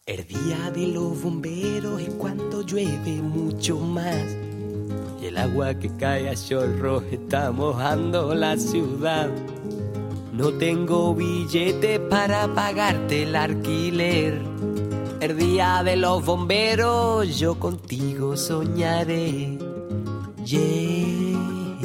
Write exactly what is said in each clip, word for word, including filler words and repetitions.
El día de los bomberos es cuando llueve mucho más y el agua que cae a chorros está mojando la ciudad. No tengo billete para pagarte el alquiler. El día de los bomberos yo contigo soñaré. Yeah,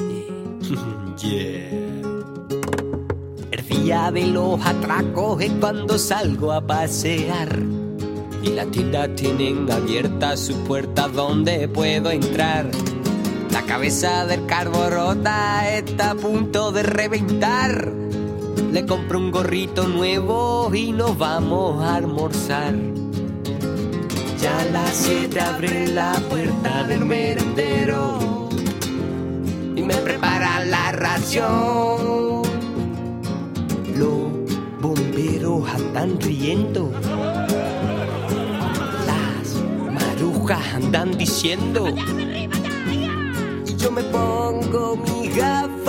yeah. El día de los atracos es cuando salgo a pasear y las tiendas tienen abiertas sus puertas donde puedo entrar. La cabeza del carbo rota está a punto de reventar. Le compro un gorrito nuevo y nos vamos a almorzar. Ya a las siete abre la puerta del merendero y me preparan la ración. Los bomberos andan riendo, andan diciendo y yo me pongo mi gafas